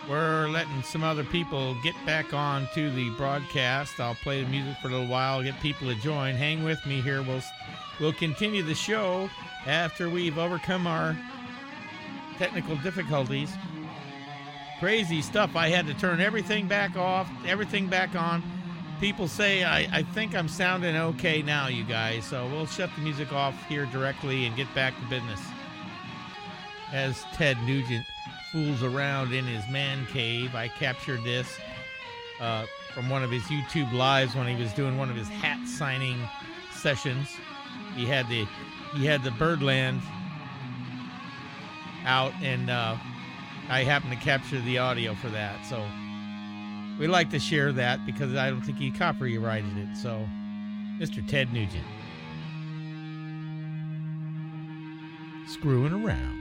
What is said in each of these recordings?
We're letting some other people get back on to the broadcast. I'll play the music for a little while, get people to join. Hang with me here. We'll continue the show after we've overcome our technical difficulties. Crazy stuff. I had to turn everything back off, everything back on. People say I think I'm sounding okay now, you guys. So we'll shut the music off here directly and get back to business. As Ted Nugent fools around in his man cave, I captured this from one of his YouTube lives when he was doing one of his hat signing sessions. He had the Birdland out, and I happened to capture the audio for that. So we like to share that because I don't think he copyrighted it. So, Mr. Ted Nugent, screwing around.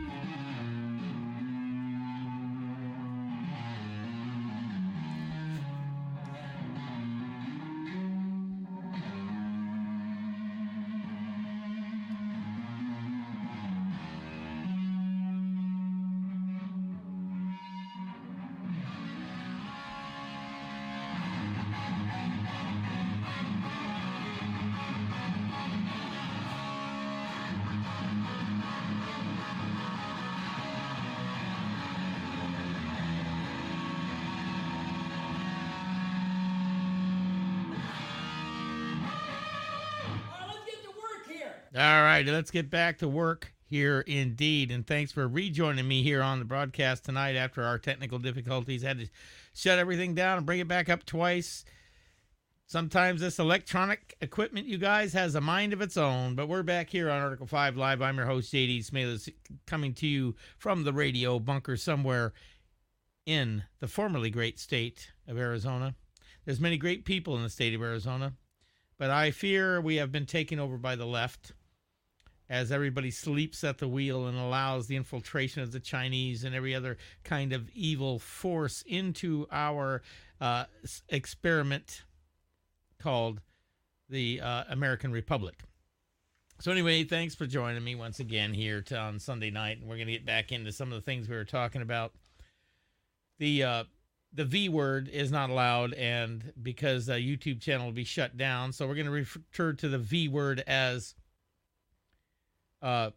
All right, let's get back to work here indeed. And thanks for rejoining me here on the broadcast tonight after our technical difficulties. Had to shut everything down and bring it back up twice. Sometimes this electronic equipment, you guys, has a mind of its own. But we're back here on Article 5 Live. I'm your host, J.D. Smalis, coming to you from the radio bunker somewhere in the formerly great state of Arizona. There's many great people in the state of Arizona, but I fear we have been taken over by the left as everybody sleeps at the wheel and allows the infiltration of the Chinese and every other kind of evil force into our experiment called the American Republic. So anyway, thanks for joining me once again here on Sunday night, and we're going to get back into some of the things we were talking about. The V word is not allowed, and because the YouTube channel will be shut down, so we're going to refer to the V word as the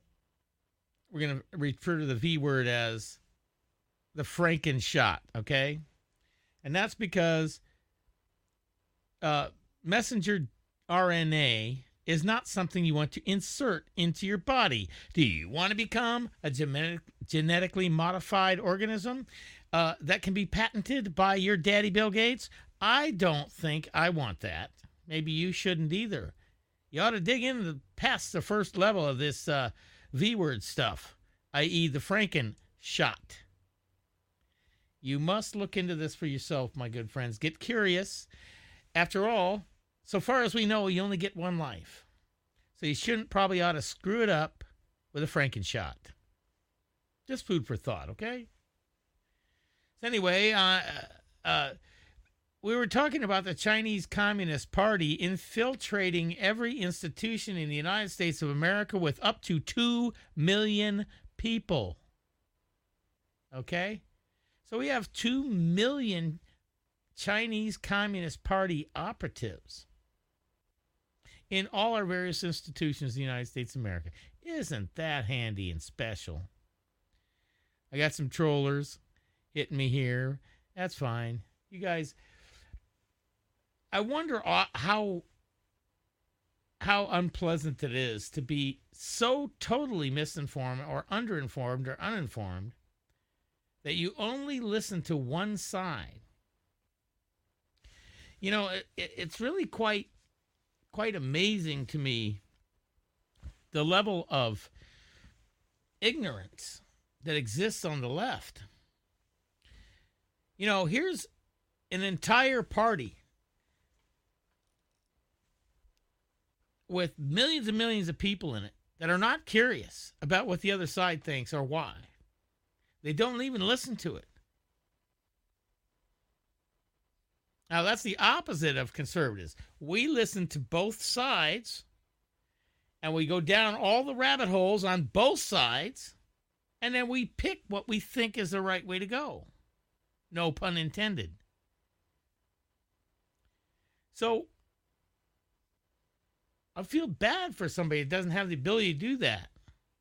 Frankenshot, okay? And that's because messenger RNA is not something you want to insert into your body. Do you want to become a genetically modified organism that can be patented by your daddy Bill Gates? I don't think I want that. Maybe you shouldn't either. You ought to dig in past the first level of this V-word stuff, i.e. the Frankenshot. You must look into this for yourself, my good friends. Get curious. After all, so far as we know, you only get one life. So you probably ought to screw it up with a Frankenshot. Just food for thought, okay? So anyway, we were talking about the Chinese Communist Party infiltrating every institution in the United States of America with up to 2 million people. Okay? So we have 2 million Chinese Communist Party operatives in all our various institutions in the United States of America. Isn't that handy and special? I got some trollers hitting me here. That's fine. You guys, I wonder how unpleasant it is to be so totally misinformed or underinformed or uninformed that you only listen to one side. You know, it's really quite amazing to me the level of ignorance that exists on the left. You know, here's an entire party with millions and millions of people in it that are not curious about what the other side thinks or why. They don't even listen to it. Now, that's the opposite of conservatives. We listen to both sides, and we go down all the rabbit holes on both sides, and then we pick what we think is the right way to go. No pun intended. So I feel bad for somebody that doesn't have the ability to do that.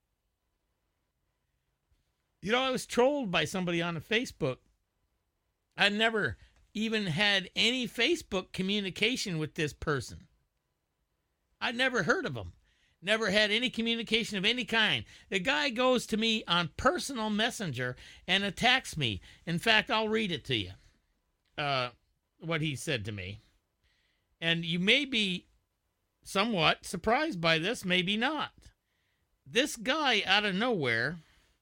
You know, I was trolled by somebody on Facebook. I never even had any Facebook communication with this person. I'd never heard of him. Never had any communication of any kind. The guy goes to me on personal messenger and attacks me. In fact, I'll read it to you, what he said to me. And you may be somewhat surprised by this, maybe not. This guy out of nowhere,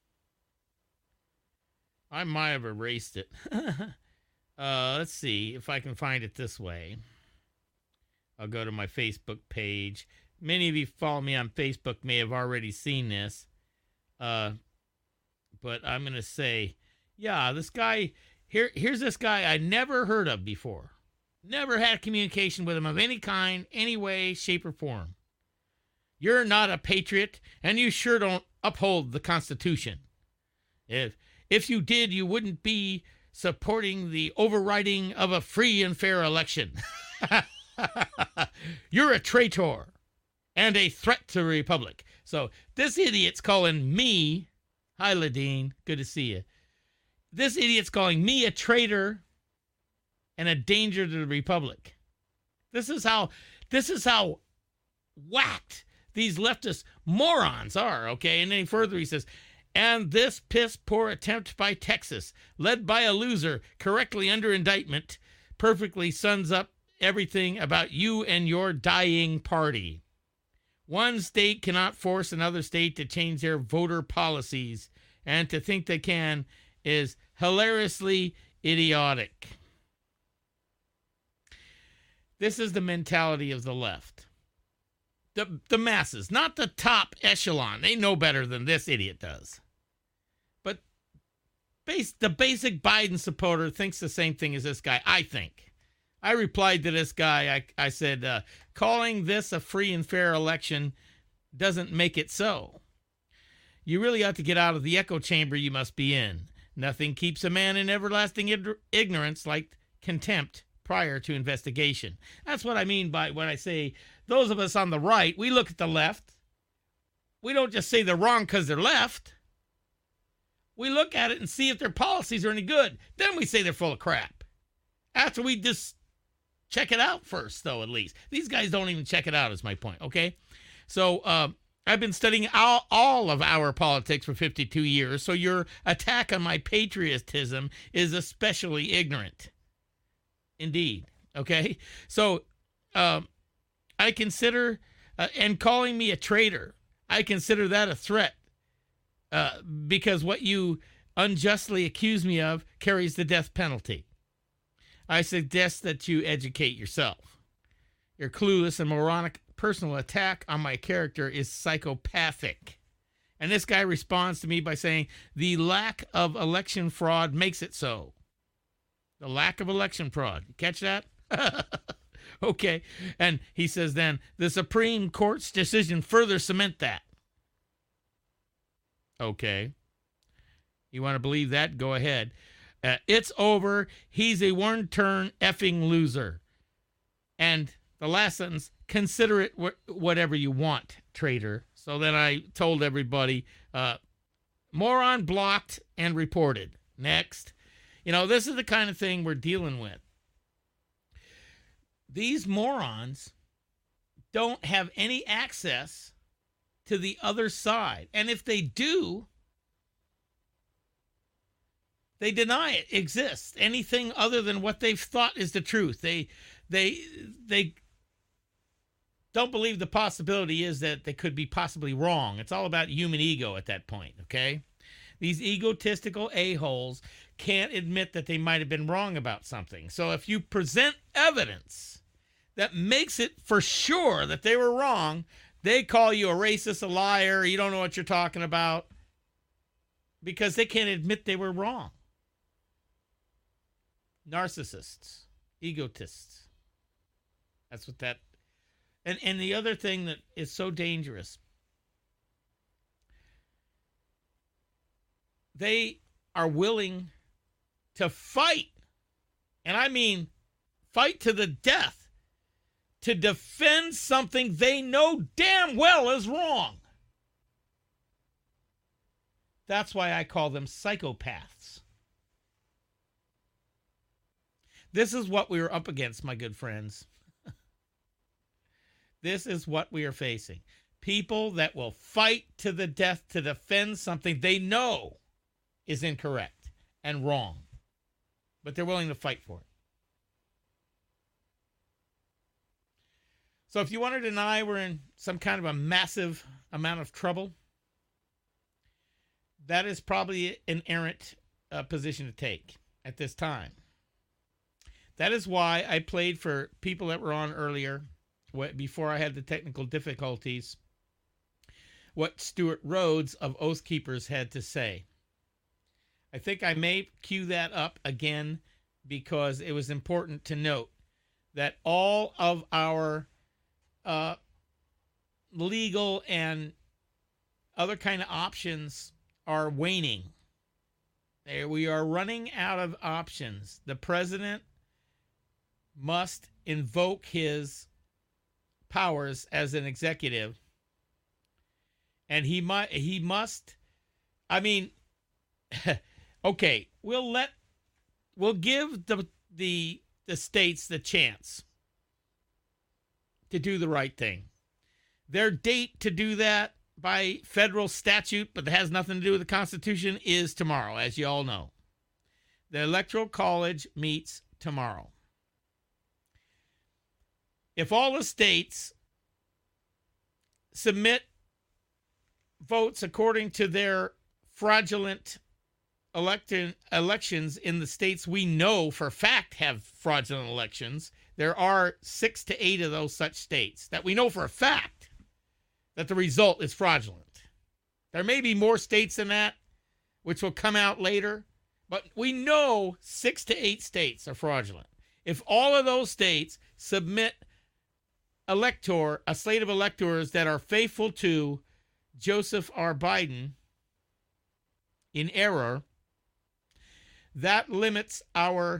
I might have erased it. Let's see if I can find it this way. I'll go to my Facebook page. Many of you follow me on Facebook may have already seen this. But I'm going to say, yeah, this guy, here's this guy I never heard of before. Never had communication with him of any kind, any way, shape, or form. You're not a patriot, and you sure don't uphold the Constitution. If you did, you wouldn't be supporting the overriding of a free and fair election. You're a traitor and a threat to the republic. So this idiot's calling me, hi Ladine, good to see you. This idiot's calling me a traitor and a danger to the republic. This is how whacked these leftist morons are, okay? And then further he says, and this piss-poor attempt by Texas, led by a loser, correctly under indictment, perfectly sums up everything about you and your dying party. One state cannot force another state to change their voter policies, and to think they can is hilariously idiotic. This is the mentality of the left. The masses, not the top echelon. They know better than this idiot does. But the basic Biden supporter thinks the same thing as this guy, I think. I replied to this guy, I said, calling this a free and fair election doesn't make it so. You really ought to get out of the echo chamber you must be in. Nothing keeps a man in everlasting ignorance like contempt prior to investigation. That's what I mean by when I say those of us on the right, we look at the left. We don't just say they're wrong because they're left. We look at it and see if their policies are any good. Then we say they're full of crap. After we just check it out first, though, at least. These guys don't even check it out, is my point, okay? So I've been studying all of our politics for 52 years, so your attack on my patriotism is especially ignorant. Indeed, okay? So I consider, and calling me a traitor, I consider that a threat because what you unjustly accuse me of carries the death penalty. I suggest that you educate yourself. Your clueless and moronic personal attack on my character is psychopathic. And this guy responds to me by saying, the lack of election fraud makes it so. The lack of election fraud. Catch that? Okay. And he says then, the Supreme Court's decision further cement that. Okay. You want to believe that? Go ahead. It's over. He's a one-turn effing loser. And the last sentence, consider it whatever you want, traitor. So then I told everybody, moron blocked and reported. Next. You know, this is the kind of thing we're dealing with. These morons don't have any access to the other side. And if they do, they deny it exists. Anything other than what they've thought is the truth. They don't believe the possibility is that they could be possibly wrong. It's all about human ego at that point, okay? These egotistical a-holes can't admit that they might have been wrong about something. So if you present evidence that makes it for sure that they were wrong, they call you a racist, a liar, you don't know what you're talking about, because they can't admit they were wrong. Narcissists, egotists. That's what that... And the other thing that is so dangerous, they are willing to fight, and I mean fight to the death, to defend something they know damn well is wrong. That's why I call them psychopaths. This is what we are up against, my good friends. This is what we are facing. People that will fight to the death to defend something they know is incorrect and wrong, but they're willing to fight for it. So if you want to deny we're in some kind of a massive amount of trouble, that is probably an errant position to take at this time. That is why I played for people that were on earlier, before I had the technical difficulties, what Stuart Rhodes of Oath Keepers had to say. I think I may cue that up again because it was important to note that all of our legal and other kind of options are waning. We are running out of options. The president must invoke his powers as an executive, and he must. I mean, okay, we'll give the states the chance to do the right thing. Their date to do that by federal statute, but that has nothing to do with the Constitution, is tomorrow, as you all know. The Electoral College meets tomorrow. If all the states submit votes according to their fraudulent elections in the states we know for a fact have fraudulent elections, there are 6 to 8 of those such states that we know for a fact that the result is fraudulent. There may be more states than that, which will come out later, but we know 6 to 8 states are fraudulent. If all of those states submit a slate of electors that are faithful to Joseph R. Biden in error, that limits our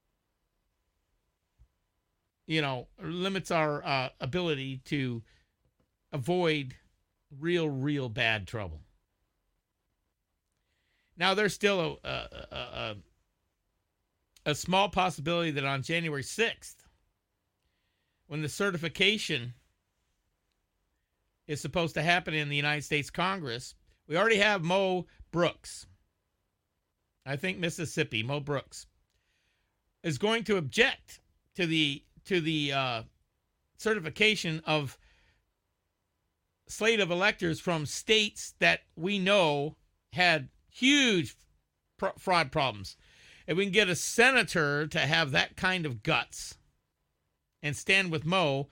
ability to avoid real bad trouble. Now, there's still a small possibility that on January 6th, when the certification is supposed to happen in the United States Congress, we already have Mo Brooks. I think Mississippi, Mo Brooks, is going to object to the certification of slate of electors from states that we know had huge fraud problems. If we can get a senator to have that kind of guts and stand with Mo,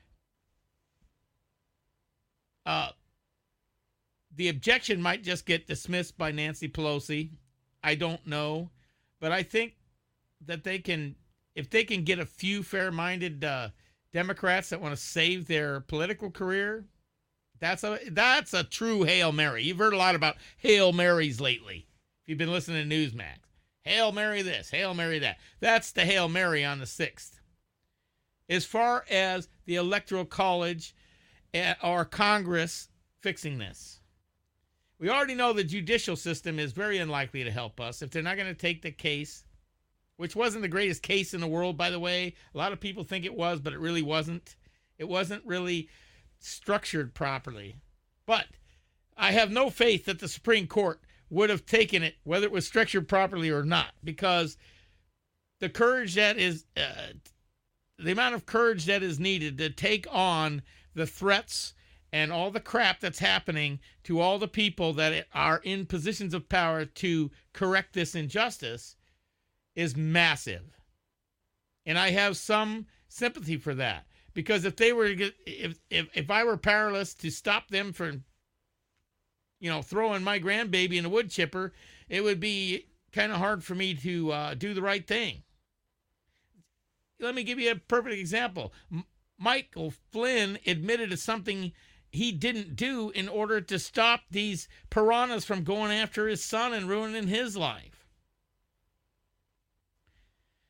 the objection might just get dismissed by Nancy Pelosi. I don't know. But I think that if they can get a few fair-minded Democrats that want to save their political career, that's a true Hail Mary. You've heard a lot about Hail Marys lately, if you've been listening to Newsmax. Hail Mary this, Hail Mary that. That's the Hail Mary on the 6th. As far as the Electoral College or Congress fixing this, we already know the judicial system is very unlikely to help us if they're not going to take the case, which wasn't the greatest case in the world, by the way. A lot of people think it was, but it really wasn't. It wasn't really structured properly. But I have no faith that the Supreme Court would have taken it, whether it was structured properly or not, because the courage that is, the amount of courage that is needed to take on the threats and all the crap that's happening to all the people that are in positions of power to correct this injustice is massive. And I have some sympathy for that, because if they were, if I were powerless to stop them from, throwing my grandbaby in a wood chipper, it would be kind of hard for me to do the right thing. Let me give you a perfect example. Michael Flynn admitted to something he didn't do in order to stop these piranhas from going after his son and ruining his life.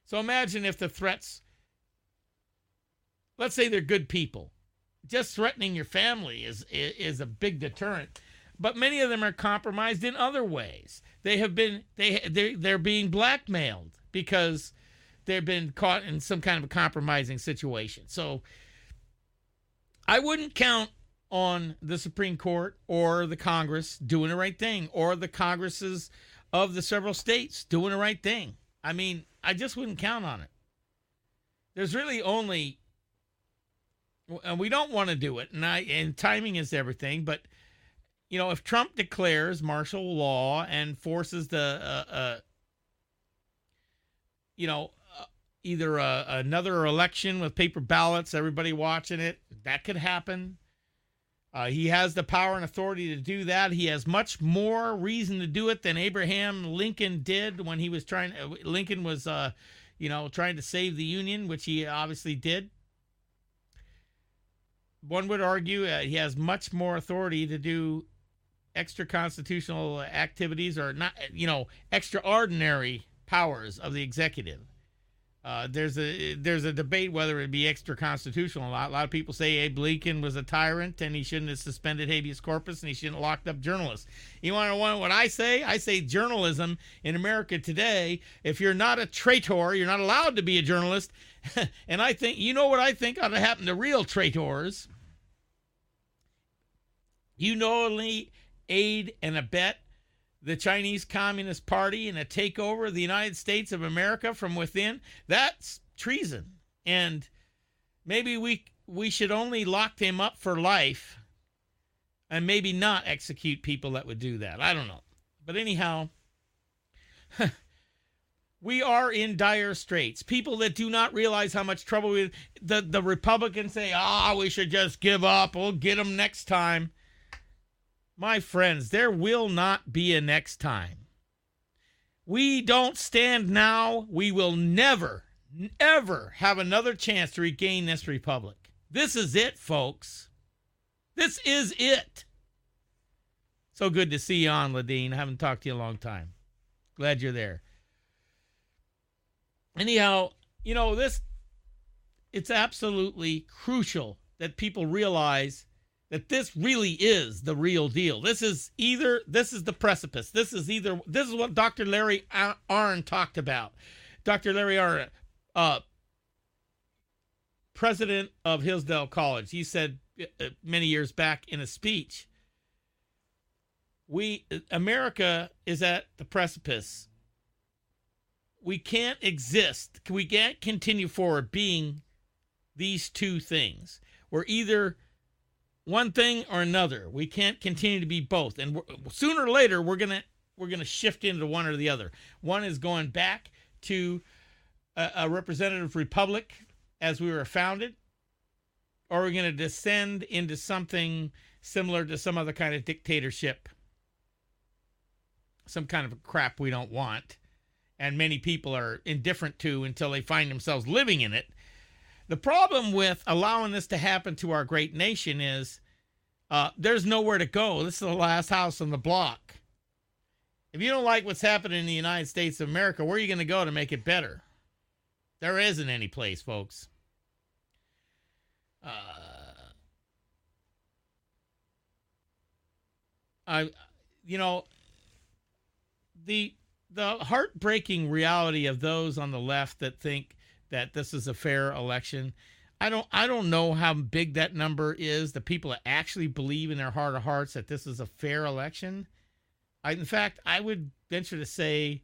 So imagine if the threats, let's say they're good people, just threatening your family is a big deterrent. But many of them are compromised in other ways. They're being blackmailed because they've been caught in some kind of a compromising situation. So I wouldn't count on the Supreme Court or the Congress doing the right thing, or the Congresses of the several states doing the right thing. I mean, I just wouldn't count on it. There's really only, and we don't want to do it, and timing is everything, but if Trump declares martial law and forces the, either another election with paper ballots, everybody watching it, that could happen. He has the power and authority to do that. He has much more reason to do it than Abraham Lincoln did when he was Lincoln was, trying to save the Union, which he obviously did. One would argue he has much more authority to do extra constitutional activities, or not, extraordinary powers of the executive. There's a debate whether it be extra constitutional. A lot of people say Abe Lincoln was a tyrant and he shouldn't have suspended habeas corpus and he shouldn't have locked up journalists. You want to know what I say? I say journalism in America today, if you're not a traitor, you're not allowed to be a journalist. And I think, what I think ought to happen to real traitors? Only aid and abet the Chinese Communist Party in a takeover of the United States of America from within. That's treason. And maybe we should only lock him up for life and maybe not execute people that would do that. I don't know. But anyhow, we are in dire straits. People that do not realize how much trouble the Republicans say, we should just give up. We'll get them next time. My friends, there will not be a next time. We don't stand now. We will never, ever have another chance to regain this republic. This is it, folks. This is it. So good to see you on, Ladine. I haven't talked to you in a long time. Glad you're there. Anyhow, it's absolutely crucial that people realize that this really is the real deal. This is the precipice. This is what Dr. Larry Arnn talked about. Dr. Larry Arnn, president of Hillsdale College, he said many years back in a speech, America is at the precipice. We can't continue forward being these two things. We're either one thing or another. We can't continue to be both. And sooner or later, we're gonna shift into one or the other. One is going back to a representative republic as we were founded, or we're going to descend into something similar to some other kind of dictatorship, some kind of crap we don't want, and many people are indifferent to until they find themselves living in it. The problem with allowing this to happen to our great nation is there's nowhere to go. This is the last house on the block. If you don't like what's happening in the United States of America, where are you going to go to make it better? There isn't any place, folks. The heartbreaking reality of those on the left that think that this is a fair election. I don't know how big that number is, the people that actually believe in their heart of hearts that this is a fair election. In fact, I would venture to say,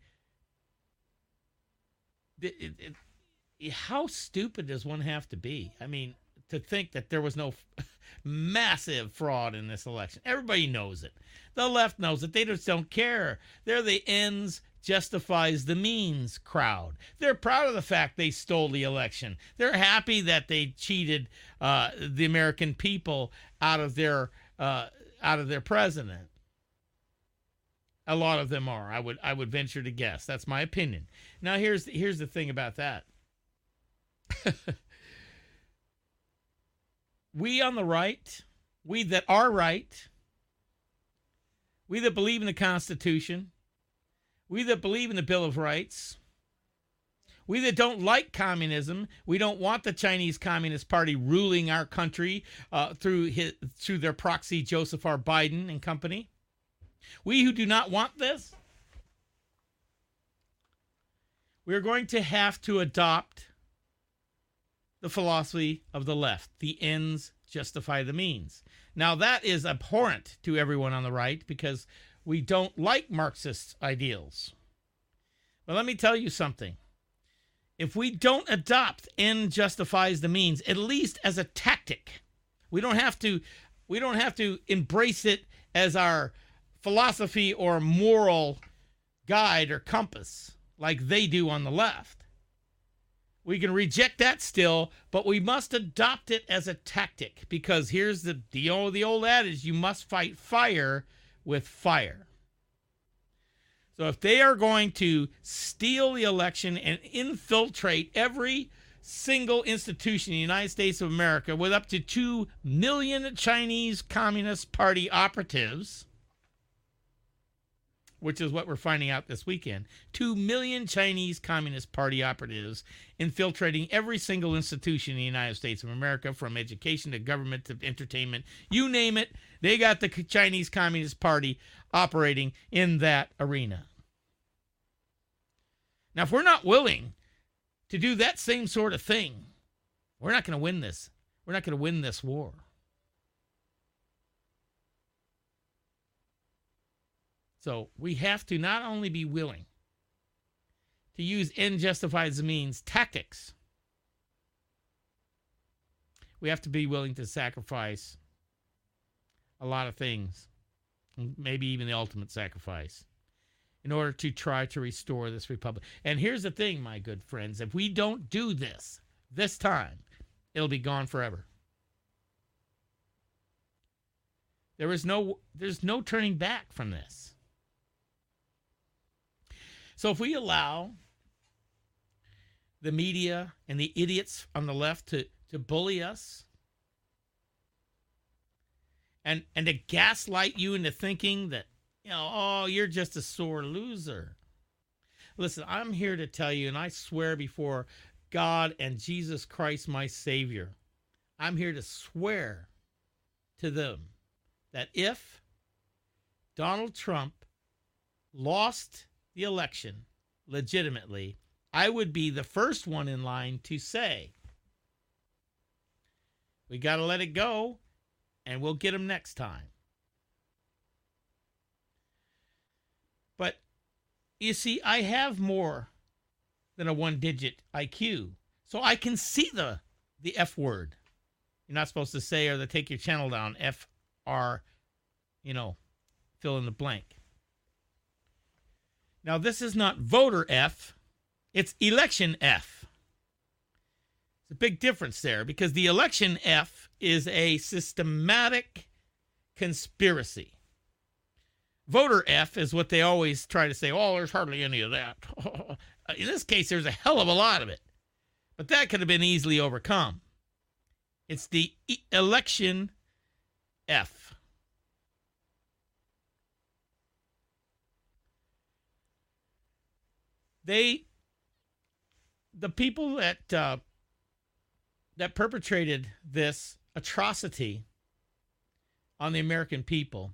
how stupid does one have to be? I mean, to think that there was no massive fraud in this election. Everybody knows it. The left knows it. They just don't care. They're the ends justifies the means crowd. They're proud of the fact they stole the election. They're happy that they cheated the American people out of their president. A lot of them are. I would venture to guess. That's my opinion. Now here's the thing about that. We on the right, we that are right, we that believe in the Constitution, we that believe in the Bill of Rights, We that don't like communism, we don't want the Chinese Communist Party ruling our country through their proxy, Joseph R. Biden and company. We who do not want this, we're going to have to adopt the philosophy of the left. The ends justify the means. Now, that is abhorrent to everyone on the right because we don't like Marxist ideals. But let me tell you something. If we don't adopt end justifies the means, at least as a tactic, we don't have to embrace it as our philosophy or moral guide or compass like they do on the left. We can reject that still, but we must adopt it as a tactic because here's the old adage, you must fight fire with fire. So if they are going to steal the election and infiltrate every single institution in the United States of America with up to 2 million Chinese Communist Party operatives, which is what we're finding out this weekend, 2 million Chinese Communist Party operatives infiltrating every single institution in the United States of America, from education to government to entertainment, you name it, they got the Chinese Communist Party operating in that arena. Now, if we're not willing to do that same sort of thing, we're not going to win this. We're not going to win this war. So we have to not only be willing to use end justifies the means tactics, we have to be willing to sacrifice a lot of things, maybe even the ultimate sacrifice, in order to try to restore this republic. And here's the thing, my good friends, if we don't do this time, it'll be gone forever. There's no turning back from this. So if we allow the media and the idiots on the left to bully us and to gaslight you into thinking that, oh, you're just a sore loser. Listen, I'm here to tell you, and I swear before God and Jesus Christ, my Savior, I'm here to swear to them that if Donald Trump lost the election legitimately, I would be the first one in line to say, we got to let it go, and we'll get him next time. But you see, I have more than a one-digit IQ, so I can see the F word. You're not supposed to say, or they take your channel down, FR, fill in the blank. Now, this is not voter F, it's election F. It's a big difference there, because the election F is a systematic conspiracy. Voter F is what they always try to say, oh, there's hardly any of that. In this case, there's a hell of a lot of it. But that could have been easily overcome. It's the election F. The people that perpetrated this atrocity on the American people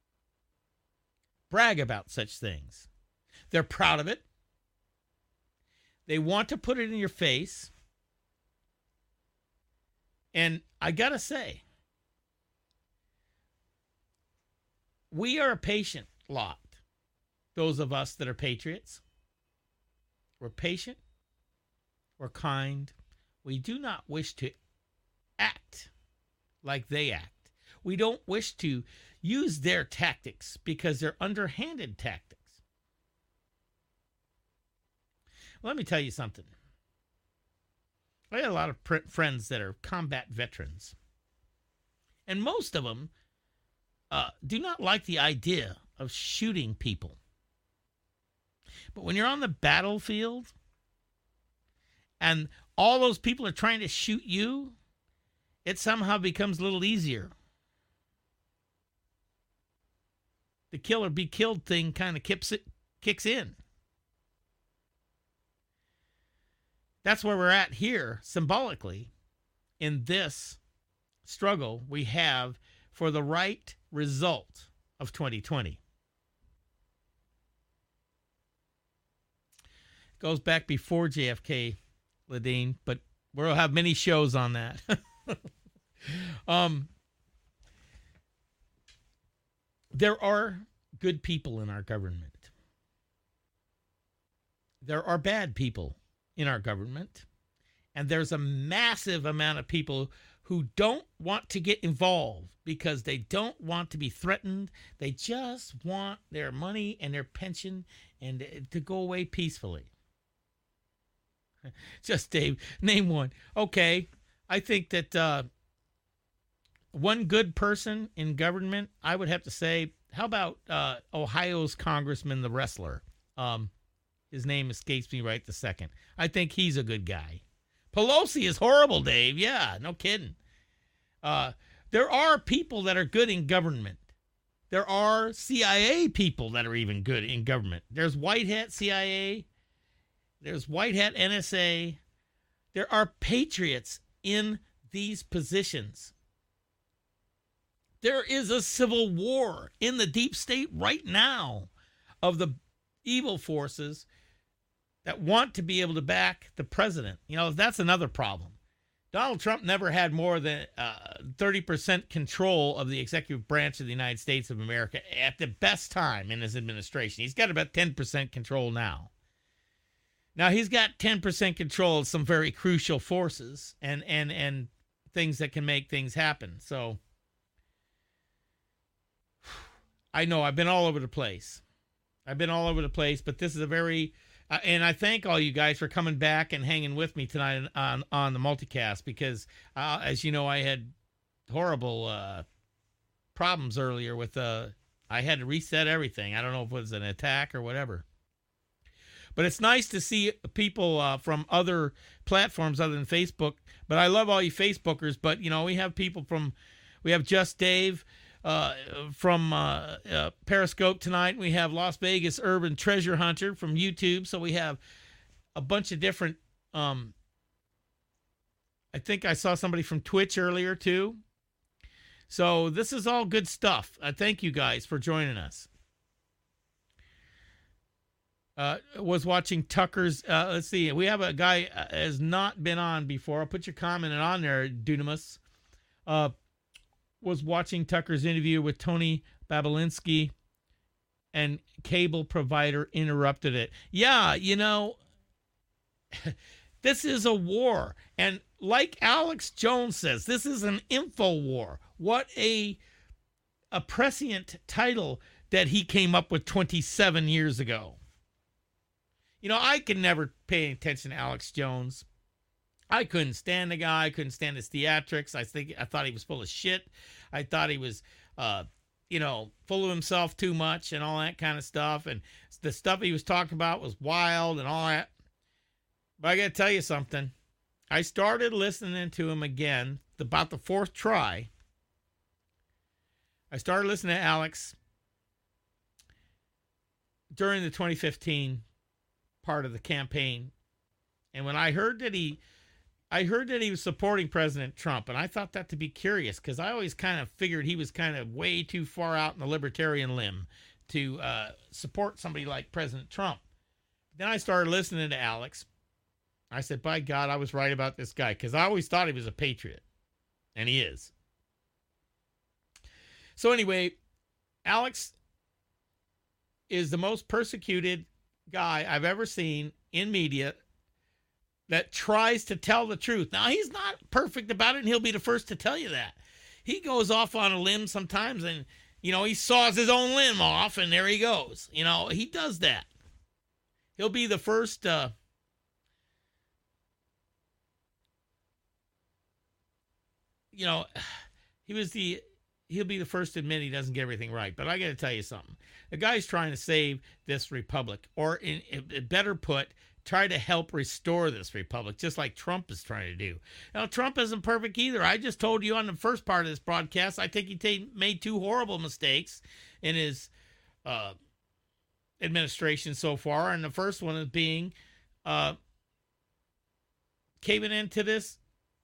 brag about such things. They're proud of it. They want to put it in your face. And I got to say, we are a patient lot, those of us that are patriots. We're patient. We're kind. We do not wish to act like they act. We don't wish to use their tactics because they're underhanded tactics. Let me tell you something. I had a lot of friends that are combat veterans. And most of them do not like the idea of shooting people. But when you're on the battlefield and all those people are trying to shoot you, it somehow becomes a little easier. The kill or be killed thing kind of kicks in. That's where we're at here, symbolically, in this struggle we have for the right result of 2020. Goes back before JFK, Ladine, but we'll have many shows on that. There are good people in our government. There are bad people in our government. And there's a massive amount of people who don't want to get involved because they don't want to be threatened. They just want their money and their pension and to go away peacefully. Just, Dave, name one. Okay, I think that one good person in government, I would have to say, how about Ohio's congressman, the wrestler? His name escapes me right this second. I think he's a good guy. Pelosi is horrible, Dave. Yeah, no kidding. There are people that are good in government. There are CIA people that are even good in government. There's white hat CIA. There's white hat NSA. There are patriots in these positions. There is a civil war in the deep state right now of the evil forces that want to be able to back the president. You know, that's another problem. Donald Trump never had more than 30% control of the executive branch of the United States of America at the best time in his administration. He's got about 10% control now. Now, he's got 10% control of some very crucial forces and things that can make things happen. So, I know I've been all over the place. But this is a very... and I thank all you guys for coming back and hanging with me tonight on the multicast because, as you know, I had horrible problems earlier with... I had to reset everything. I don't know if it was an attack or whatever. But it's nice to see people from other platforms other than Facebook. But I love all you Facebookers. But, you know, we have people from... We have Just Dave... from Periscope tonight. We have Las Vegas Urban Treasure Hunter from YouTube. So we have a bunch of different, I think I saw somebody from Twitch earlier too. So this is all good stuff. Thank you guys for joining us. Was watching Tucker's, let's see, we have a guy has not been on before. I'll put your comment on there, Dunamis. Was watching Tucker's interview with Tony Babalinski and cable provider interrupted it. Yeah, you know, this is a war. And like Alex Jones says, this is an info war. What a prescient title that he came up with 27 years ago. You know, I could never pay attention to Alex Jones. I couldn't stand the guy. I couldn't stand his theatrics. I thought he was full of shit. I thought he was, full of himself too much and all that kind of stuff. And the stuff he was talking about was wild and all that. But I got to tell you something. I started listening to him again about the fourth try. I started listening to Alex during the 2015 part of the campaign. And when I heard that he was supporting President Trump, and I thought that to be curious because I always kind of figured he was kind of way too far out in the libertarian limb to support somebody like President Trump. Then I started listening to Alex. I said, by God, I was right about this guy because I always thought he was a patriot, and he is. So anyway, Alex is the most persecuted guy I've ever seen in media that tries to tell the truth. Now, he's not perfect about it, and he'll be the first to tell you that. He goes off on a limb sometimes, and, you know, he saws his own limb off, and there he goes. You know, he does that. He'll be the first... he'll be the first to admit he doesn't get everything right. But I got to tell you something. The guy's trying to save this republic, or better put, try to help restore this republic, just like Trump is trying to do. Now, Trump isn't perfect either. I just told you on the first part of this broadcast, I think he made two horrible mistakes in his administration so far. And the first one is being caving into this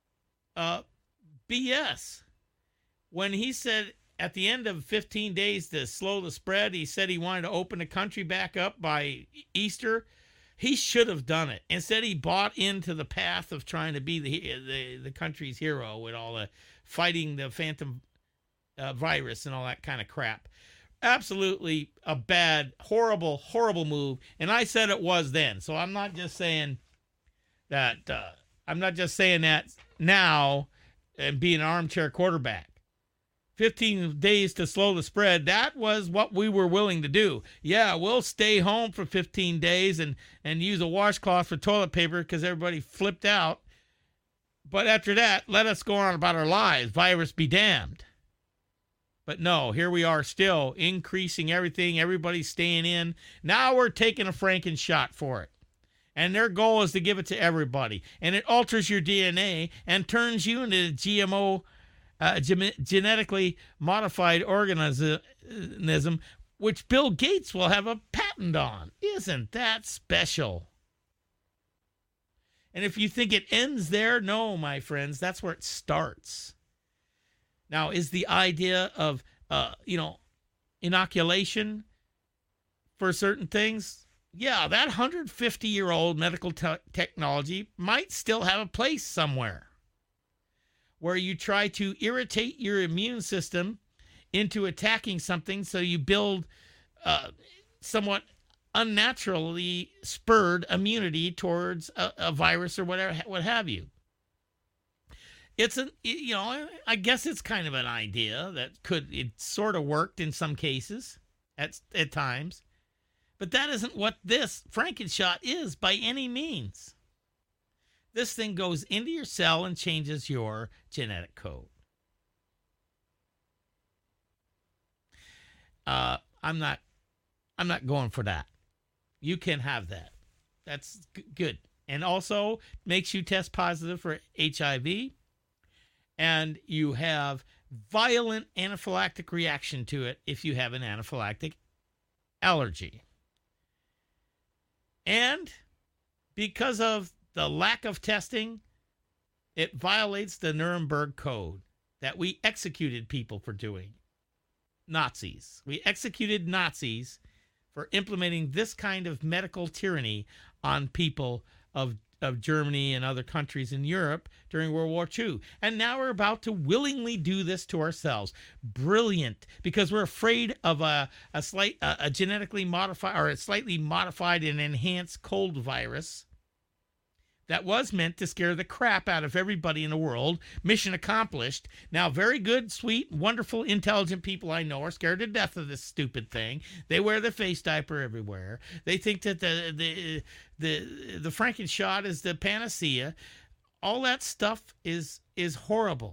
BS. When he said at the end of 15 days to slow the spread, he said he wanted to open the country back up by Easter. He should have done it. Instead, he bought into the path of trying to be the country's hero with all the fighting the phantom virus and all that kind of crap. Absolutely a bad, horrible, horrible move. And I said it was then. So I'm not just saying that. I'm not just saying that now and being an armchair quarterback. 15 days to slow the spread, that was what we were willing to do. Yeah, we'll stay home for 15 days and use a washcloth for toilet paper because everybody flipped out. But after that, let us go on about our lives. Virus be damned. But no, here we are still increasing everything. Everybody's staying in. Now we're taking a Franken shot for it. And their goal is to give it to everybody. And it alters your DNA and turns you into a GMO genetically modified organism, which Bill Gates will have a patent on. Isn't that special? And if you think it ends there, no, my friends, that's where it starts. Now, is the idea of, inoculation for certain things? Yeah, that 150-year-old medical technology might still have a place somewhere, where you try to irritate your immune system into attacking something so you build somewhat unnaturally spurred immunity towards a virus or whatever, what have you. I guess it's kind of an idea that it sort of worked in some cases at times, but that isn't what this Frankenshot is by any means. This thing goes into your cell and changes your genetic code. I'm not going for that. You can have that. That's good. And also makes you test positive for HIV. And you have violent anaphylactic reaction to it if you have an anaphylactic allergy. And because of the lack of testing, it violates the Nuremberg Code that we executed people for doing. Nazis. We executed Nazis for implementing this kind of medical tyranny on people of Germany and other countries in Europe during World War II. And now we're about to willingly do this to ourselves. Brilliant, because we're afraid of a genetically modified or a slightly modified and enhanced cold virus that was meant to scare the crap out of everybody in the world. Mission accomplished. Now, very good, sweet, wonderful, intelligent people I know are scared to death of this stupid thing. They wear the face diaper everywhere. They think that the Frankenshot is the panacea. All that stuff is horrible.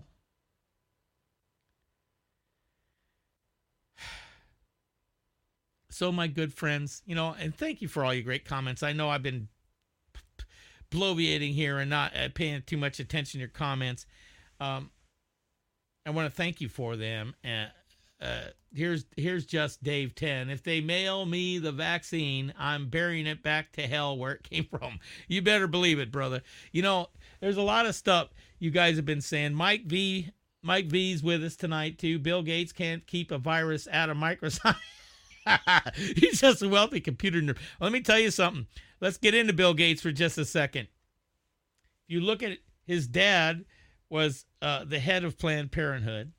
So, my good friends, and thank you for all your great comments. I know I've been bloviating here and not paying too much attention to your comments. I want to thank you for them. Here's just Dave 10. If they mail me the vaccine, I'm burying it back to hell where it came from. You better believe it, brother. There's a lot of stuff you guys have been saying. Mike V's with us tonight too. Bill Gates can't keep a virus out of Microsoft. He's just a wealthy computer nerd. Let me tell you something. Let's get into Bill Gates for just a second. If you look at it, his dad was the head of Planned Parenthood.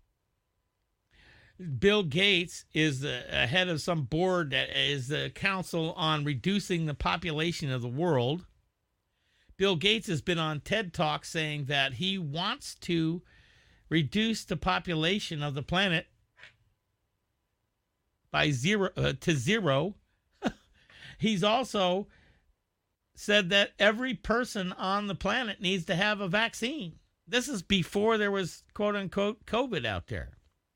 Bill Gates is the head of some board that is the council on reducing the population of the world. Bill Gates has been on TED Talk saying that he wants to reduce the population of the planet by zero. He's also said that every person on the planet needs to have a vaccine. This is before there was quote unquote COVID out there.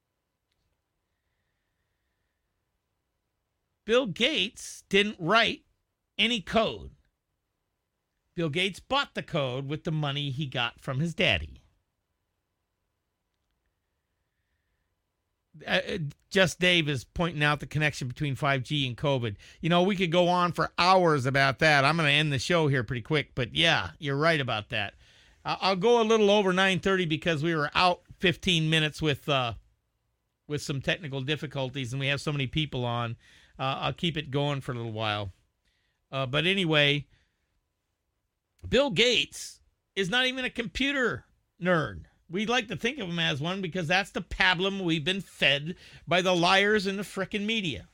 Bill Gates didn't write any code. Bill Gates bought the code with the money he got from his daddy. Just Dave is pointing out the connection between 5G and COVID. You know, we could go on for hours about that. I'm going to end the show here pretty quick, but yeah, you're right about that. I'll go a little over 9:30 because we were out 15 minutes with some technical difficulties, and we have so many people on. I'll keep it going for a little while. But anyway, Bill Gates is not even a computer nerd. We'd like to think of him as one because that's the pablum we've been fed by the liars in the frickin' media.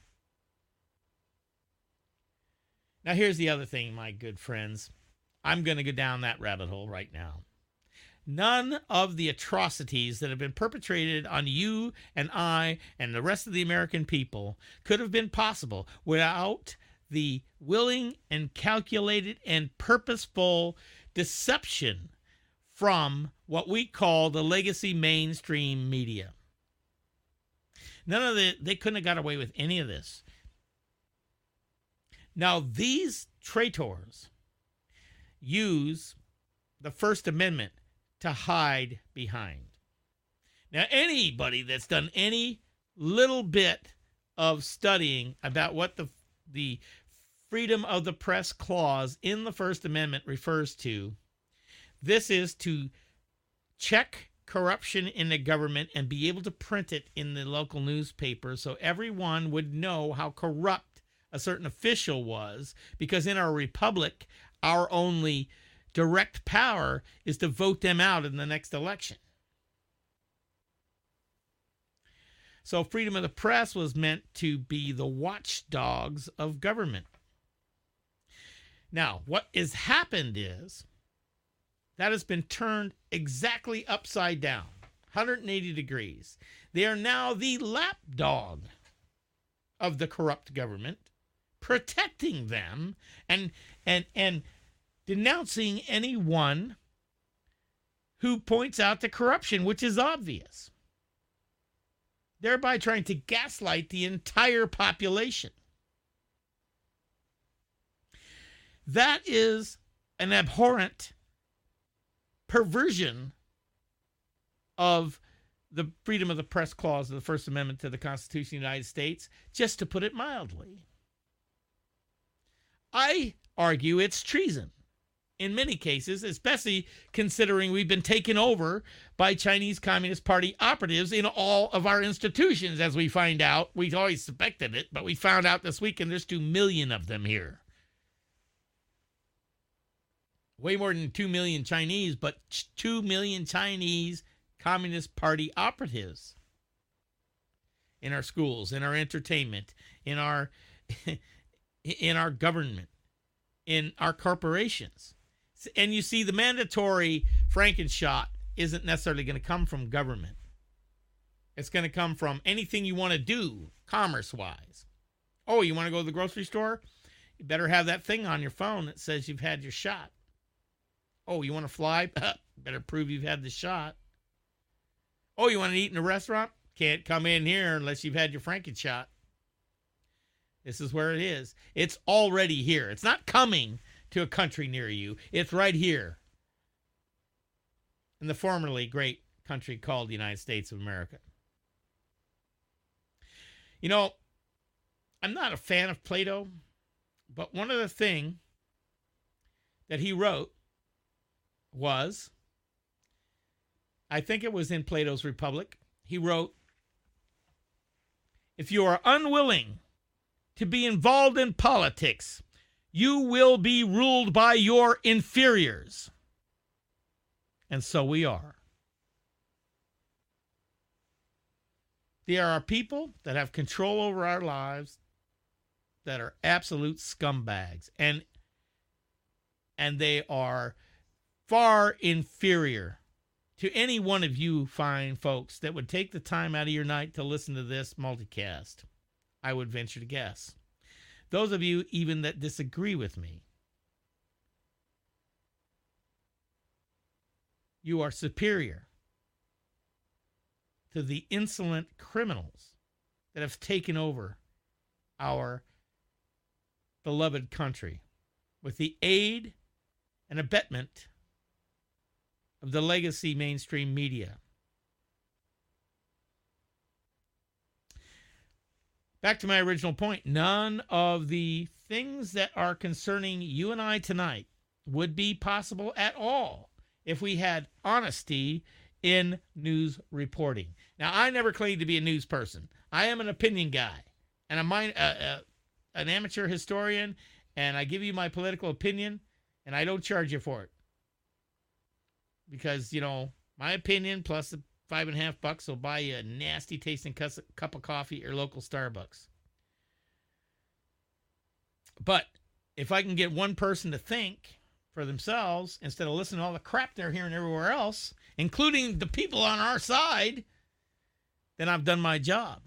Now, here's the other thing, my good friends. I'm going to go down that rabbit hole right now. None of the atrocities that have been perpetrated on you and I and the rest of the American people could have been possible without the willing and calculated and purposeful deception from what we call the legacy mainstream media. They couldn't have got away with any of this. Now, these traitors use the First Amendment to hide behind. Now, anybody that's done any little bit of studying about what the freedom of the press clause in the First Amendment refers to, this is to check corruption in the government and be able to print it in the local newspaper so everyone would know how corrupt a certain official was, because in our republic, our only direct power is to vote them out in the next election. So freedom of the press was meant to be the watchdogs of government. Now, what has happened is that has been turned exactly upside down, 180 degrees. They are now the lapdog of the corrupt government, protecting them and denouncing anyone who points out the corruption, which is obvious, thereby trying to gaslight the entire population. That is an abhorrent perversion of the freedom of the press clause of the First Amendment to the Constitution of the United States, just to put it mildly. I argue it's treason in many cases, especially considering we've been taken over by Chinese Communist Party operatives in all of our institutions, as we find out. We've always suspected it, but we found out this weekend there's 2 million of them here. Way more than 2 million Chinese, but 2 million Chinese Communist Party operatives in our schools, in our entertainment, in our government, in our corporations. And you see, the mandatory Frankenshot isn't necessarily going to come from government. It's going to come from anything you want to do commerce-wise. Oh, you want to go to the grocery store? You better have that thing on your phone that says you've had your shot. Oh, you want to fly? Better prove you've had the shot. Oh, you want to eat in a restaurant? Can't come in here unless you've had your Frankenshot. This is where it is. It's already here. It's not coming to a country near you. It's right here in the formerly great country called the United States of America. You know, I'm not a fan of Plato, but one of the things that he wrote was, I think it was in Plato's Republic, he wrote, if you are unwilling to be involved in politics, you will be ruled by your inferiors. And so we are. There are people that have control over our lives that are absolute scumbags. And they are far inferior to any one of you fine folks that would take the time out of your night to listen to this multicast. I would venture to guess. Those of you even that disagree with me, you are superior to the insolent criminals that have taken over our beloved country with the aid and abetment of the legacy mainstream media. back to my original point, none of the things that are concerning you and I tonight would be possible at all if we had honesty in news reporting. Now, I never claimed to be a news person. I am an opinion guy, and I'm an amateur historian, and I give you my political opinion, and I don't charge you for it. Because, my opinion plus the $5.50 will buy you a nasty tasting cup of coffee at your local Starbucks. But if I can get one person to think for themselves instead of listening to all the crap they're hearing everywhere else, including the people on our side, then I've done my job.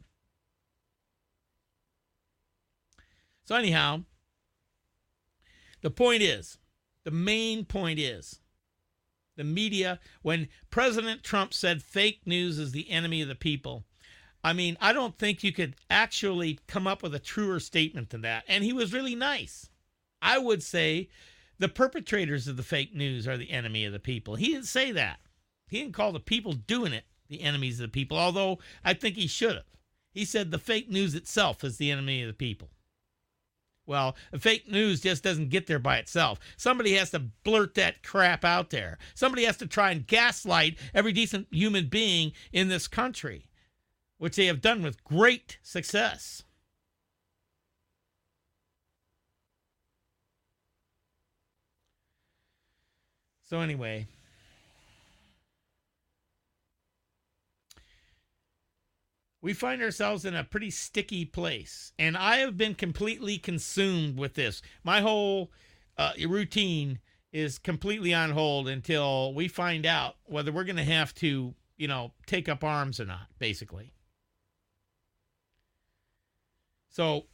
So anyhow, the main point is, the media, when President Trump said fake news is the enemy of the people, I mean, I don't think you could actually come up with a truer statement than that. And he was really nice. I would say the perpetrators of the fake news are the enemy of the people. He didn't say that. He didn't call the people doing it the enemies of the people, although I think he should have. He said the fake news itself is the enemy of the people. Well, fake news just doesn't get there by itself. Somebody has to blurt that crap out there. Somebody has to try and gaslight every decent human being in this country, which they have done with great success. So anyway, we find ourselves in a pretty sticky place, and I have been completely consumed with this. My whole routine is completely on hold until we find out whether we're going to have to, take up arms or not, basically. So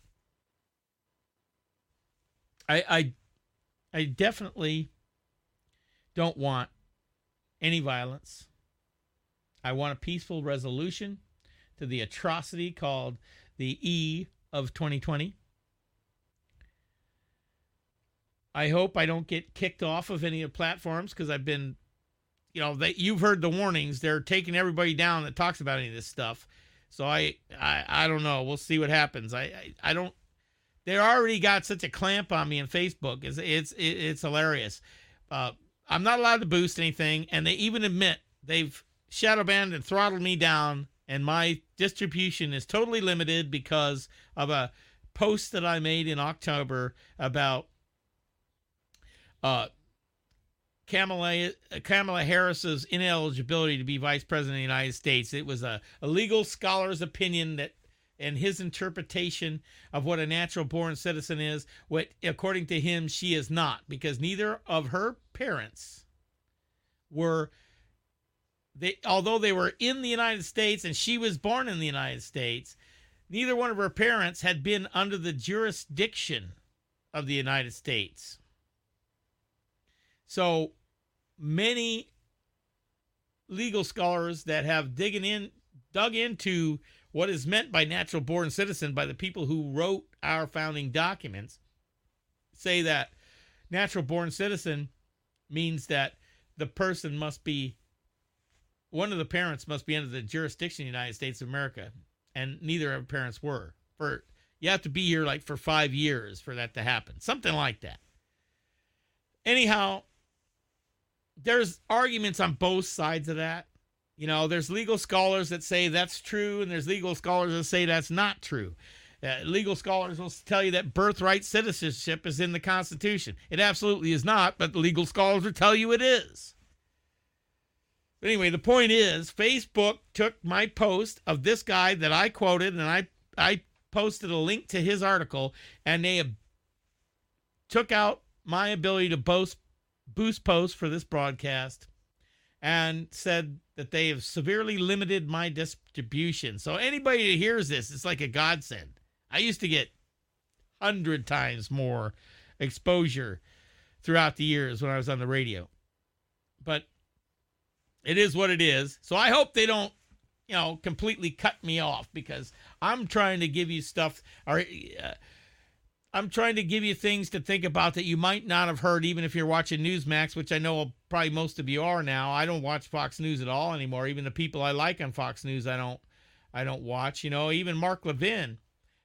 I definitely don't want any violence. I want a peaceful resolution to the atrocity called the E of 2020. I hope I don't get kicked off of any of the platforms because I've been, you've heard the warnings. They're taking everybody down that talks about any of this stuff. So I don't know. We'll see what happens. I don't. They already got such a clamp on me on Facebook. It's hilarious. I'm not allowed to boost anything, and they even admit they've shadow banned and throttled me down. And my distribution is totally limited because of a post that I made in October about Kamala Harris's ineligibility to be vice president of the United States. It was a legal scholar's opinion that, and his interpretation of what a natural-born citizen is, what, according to him, she is not, because neither of her parents were... although they were in the United States and she was born in the United States, neither one of her parents had been under the jurisdiction of the United States. So many legal scholars that have dug into what is meant by natural born citizen by the people who wrote our founding documents say that natural born citizen means that the person must be, one of the parents must be under the jurisdiction of the United States of America, and neither of the parents were. You have to be here for 5 years for that to happen. Something like that. Anyhow, there's arguments on both sides of that. There's legal scholars that say that's true, and there's legal scholars that say that's not true. Legal scholars will tell you that birthright citizenship is in the Constitution. It absolutely is not, but legal scholars will tell you it is. Anyway, the point is, Facebook took my post of this guy that I quoted, and I posted a link to his article, and they took out my ability to boost posts for this broadcast and said that they have severely limited my distribution. So anybody that hears this, it's like a godsend. I used to get 100 times more exposure throughout the years when I was on the radio. But it is what it is. So I hope they don't, completely cut me off, because I'm trying to give you stuff, or I'm trying to give you things to think about that you might not have heard, even if you're watching Newsmax, which I know probably most of you are now. I don't watch Fox News at all anymore. Even the people I like on Fox News, I don't watch. Even Mark Levin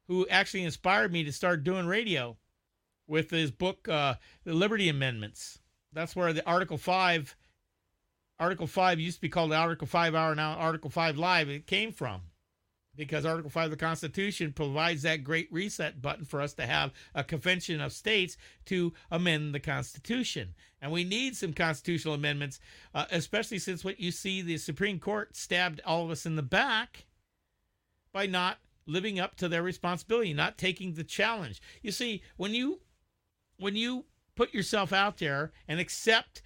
who actually inspired me to start doing radio with his book, The Liberty Amendments. That's where the Article 5 used to be called the Article 5 Hour, now Article 5 Live. It came from, because Article 5 of the Constitution provides that great reset button for us to have a convention of states to amend the Constitution. And we need some constitutional amendments, especially since what you see, the Supreme Court stabbed all of us in the back by not living up to their responsibility, not taking the challenge. You see, when you put yourself out there and accept,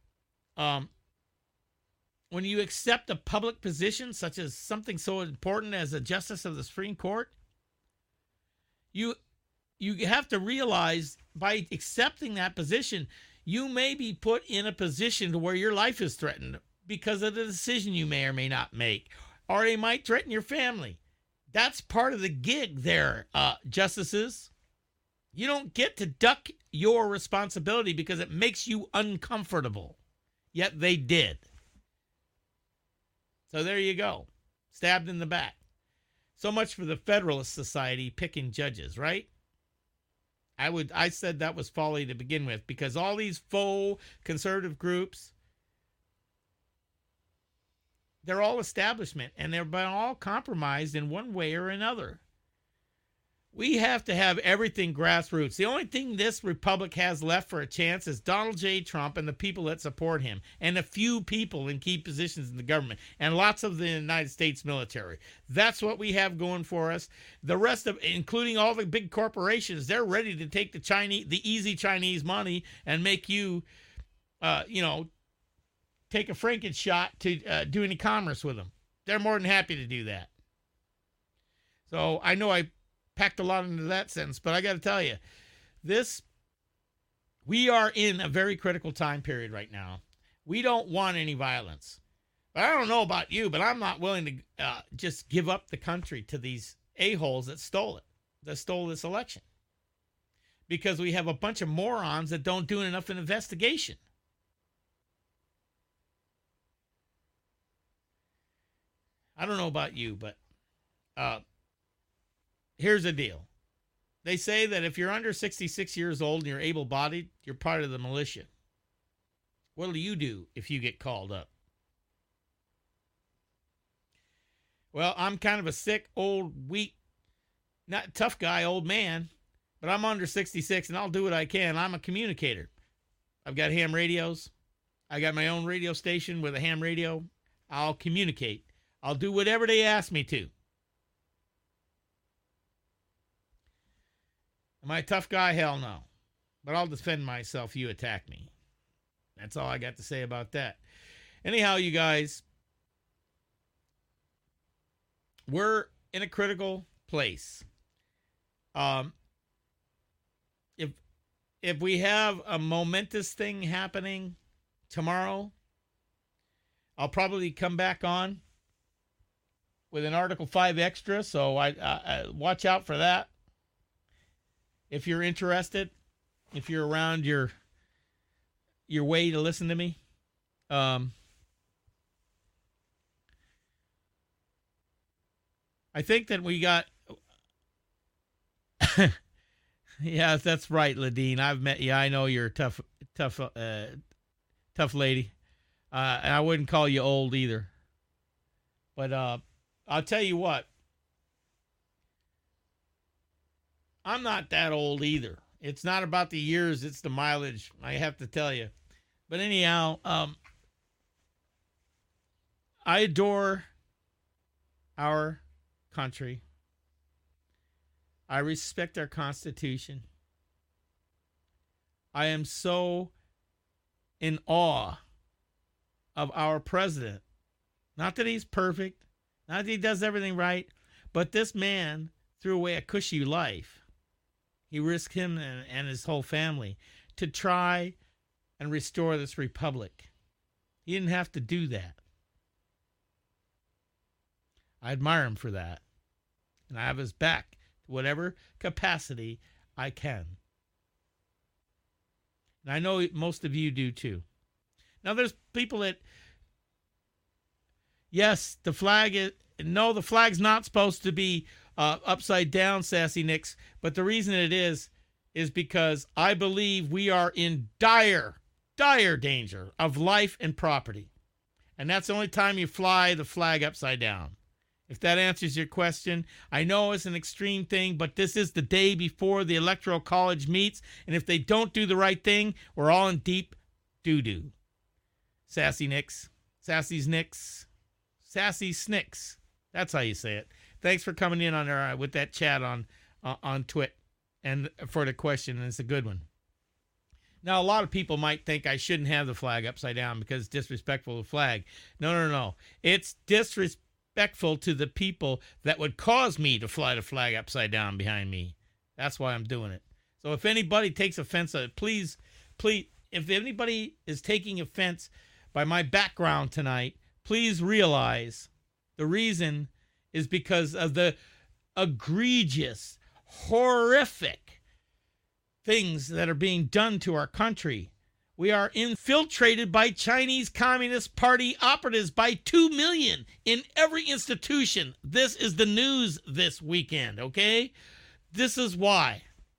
when you accept a public position, such as something so important as a justice of the Supreme Court, you have to realize by accepting that position, you may be put in a position to where your life is threatened because of the decision you may or may not make, or they might threaten your family. That's part of the gig there, justices. You don't get to duck your responsibility because it makes you uncomfortable. Yet they did. So there you go. Stabbed in the back. So much for the Federalist Society picking judges, right? I said that was folly to begin with, because all these faux conservative groups, they're all establishment, and they're all compromised in one way or another. We have to have everything grassroots. The only thing this republic has left for a chance is Donald J. Trump and the people that support him, and a few people in key positions in the government, and lots of the United States military. That's what we have going for us. The rest of, including all the big corporations, they're ready to take the easy Chinese money and make you, take a Franken shot to do any commerce with them. They're more than happy to do that. So I know I packed a lot into that sentence, but I got to tell you, we are in a very critical time period right now. We don't want any violence. But I don't know about you, but I'm not willing to just give up the country to these a-holes that stole this election. Because we have a bunch of morons that don't do enough investigation. I don't know about you, but here's the deal. They say that if you're under 66 years old and you're able-bodied, you're part of the militia. What will you do if you get called up? Well, I'm kind of a sick, old, weak, not tough guy, old man, but I'm under 66 and I'll do what I can. I'm a communicator. I've got ham radios. I got my own radio station with a ham radio. I'll communicate. I'll do whatever they ask me to. Am I a tough guy? Hell no. But I'll defend myself if you attack me. That's all I got to say about that. Anyhow, you guys, we're in a critical place. If we have a momentous thing happening tomorrow, I'll probably come back on with an Article 5 extra, so I watch out for that. If you're interested, if you're around your way to listen to me, I think that we got. Yeah, that's right, Ladine. I've met you. I know you're a tough lady, and I wouldn't call you old either. But I'll tell you what. I'm not that old either. It's not about the years, it's the mileage, I have to tell you. But anyhow, I adore our country. I respect our Constitution. I am so in awe of our president. Not that he's perfect, not that he does everything right, but this man threw away a cushy life. He risked him and his whole family to try and restore this republic. He didn't have to do that. I admire him for that. And I have his back to whatever capacity I can. And I know most of you do too. Now there's people that, yes, the flag's not supposed to be upside down, Sassy Nicks. But the reason it is because I believe we are in dire danger of life and property. And that's the only time you fly the flag upside down. If that answers your question, I know it's an extreme thing, but this is the day before the Electoral College meets, and if they don't do the right thing, we're all in deep doo-doo. Sassy Nicks, Sassy's Nicks, Sassy Snicks. That's how you say it. Thanks for coming in on there with that chat on Twit, and for the question, and it's a good one. Now, a lot of people might think I shouldn't have the flag upside down because it's disrespectful to the flag. No. It's disrespectful to the people that would cause me to fly the flag upside down behind me. That's why I'm doing it. So if anybody takes offense, please, if anybody is taking offense by my background tonight, please realize the reason is because of the egregious, horrific things that are being done to our country. We are infiltrated by Chinese Communist Party operatives by 2 million in every institution. This is the news this weekend, okay? This is why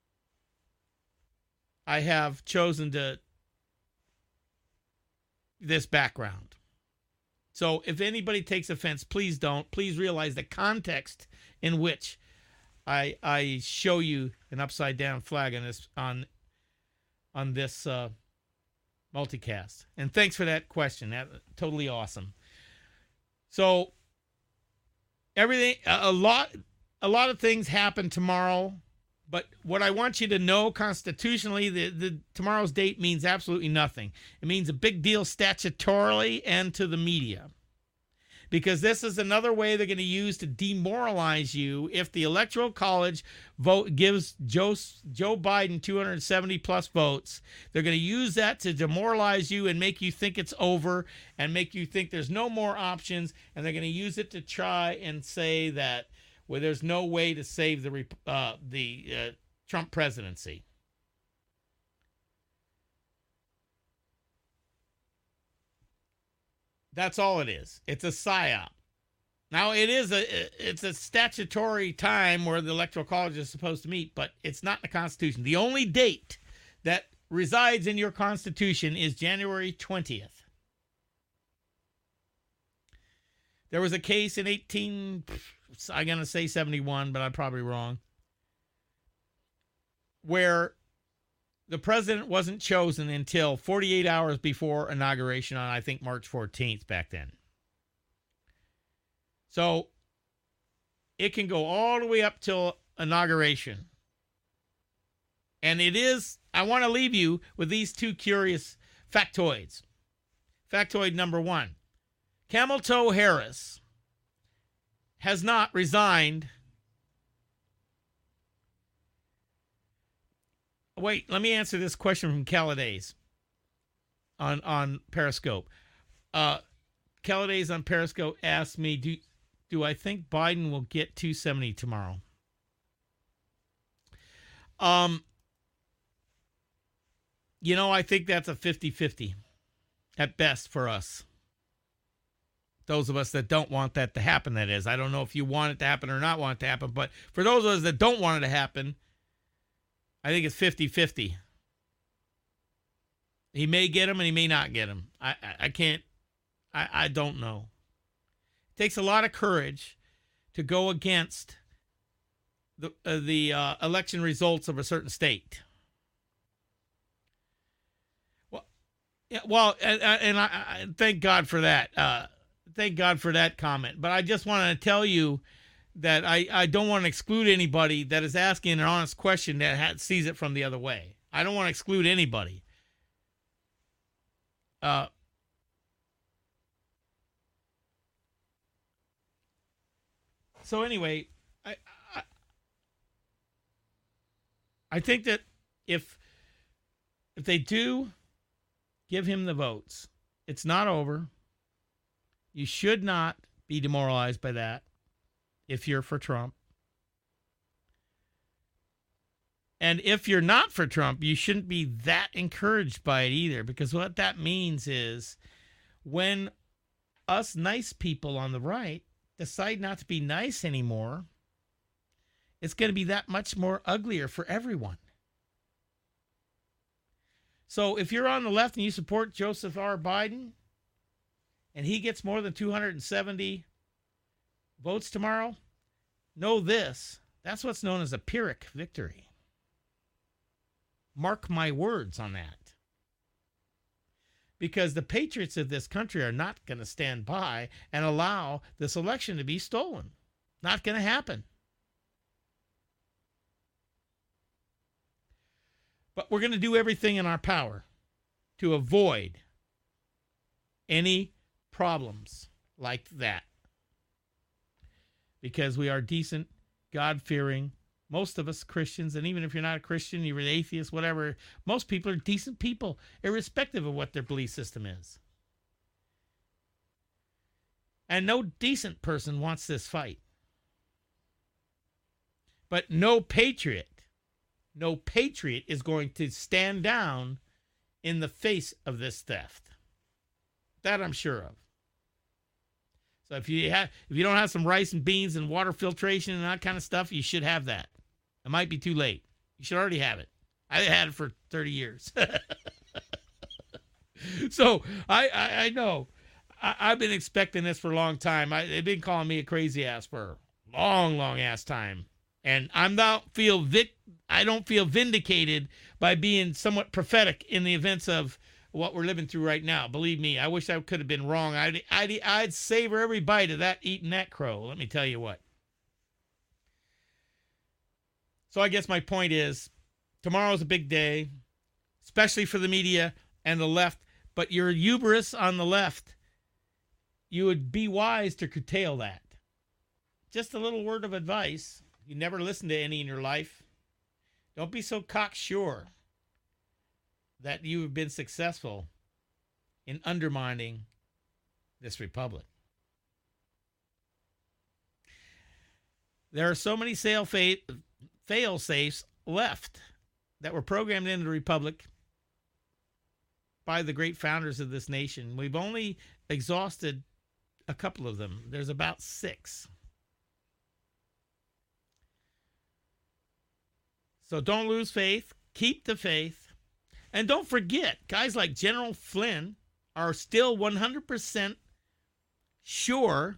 I have chosen this background. So if anybody takes offense, please don't. Please realize the context in which I show you an upside down flag on this multicast. And thanks for that question. That totally awesome. So a lot of things happen tomorrow, but what I want you to know constitutionally, the tomorrow's date means absolutely nothing. It means a big deal statutorily and to the media. Because this is another way they're going to use to demoralize you if the Electoral College vote gives Joe Biden 270 plus votes. They're going to use that to demoralize you and make you think it's over and make you think there's no more options. And they're going to use it to try and say that there's no way to save the Trump presidency. That's all it is. It's a psyop. Now, it's a statutory time where the Electoral College is supposed to meet, but it's not in the Constitution. The only date that resides in your Constitution is January 20th. There was a case in I'm going to say 71, but I'm probably wrong, where the president wasn't chosen until 48 hours before inauguration on, I think, March 14th back then. So it can go all the way up till inauguration. And I want to leave you with these two curious factoids. Factoid number 1, Camel Toe Harris has not resigned. Wait, let me answer this question from Caladays on Periscope. Caladays on Periscope asked me, do I think Biden will get 270 tomorrow? I think that's a 50-50 at best for us. Those of us that don't want that to happen, that is. I don't know if you want it to happen or not want it to happen, but for those of us that don't want it to happen, I think it's 50-50. He may get him and he may not get him. I don't know. It takes a lot of courage to go against the election results of a certain state. Well, and I thank God for that. Thank God for that comment. But I just want to tell you that I don't want to exclude anybody that is asking an honest question that sees it from the other way. I don't want to exclude anybody. So anyway, I think that if they do give him the votes, it's not over. You should not be demoralized by that if you're for Trump. And if you're not for Trump, you shouldn't be that encouraged by it either, because what that means is when us nice people on the right decide not to be nice anymore it's going to be that much more uglier for everyone. So if you're on the left and you support Joseph R. Biden and he gets more than 270 votes tomorrow, know this. That's what's known as a Pyrrhic victory. Mark my words on that. Because the patriots of this country are not going to stand by and allow this election to be stolen. Not going to happen. But we're going to do everything in our power to avoid any problems like that. Because we are decent, God-fearing, most of us Christians, and even if you're not a Christian, you're an atheist, whatever, most people are decent people, irrespective of what their belief system is. And no decent person wants this fight. But no patriot is going to stand down in the face of this theft. That I'm sure of. So if you don't have some rice and beans and water filtration and that kind of stuff, you should have that. It might be too late. You should already have it. I had it for 30 years. So I know. I've been expecting this for a long time. They've been calling me a crazy ass for a long, long ass time. And I don't feel vindicated by being somewhat prophetic in the events of what we're living through right now. Believe me, I wish I could have been wrong. I'd savor every bite of that eating that crow. Let me tell you what. So I guess my point is, tomorrow's a big day, especially for the media and the left. But your hubris on the left, you would be wise to curtail that. Just a little word of advice. You never listen to any in your life. Don't be so cocksure that you have been successful in undermining this republic. There are so many fail-safes left that were programmed into the republic by the great founders of this nation. We've only exhausted a couple of them. There's about 6. So don't lose faith. Keep the faith. And don't forget, guys like General Flynn are still 100% sure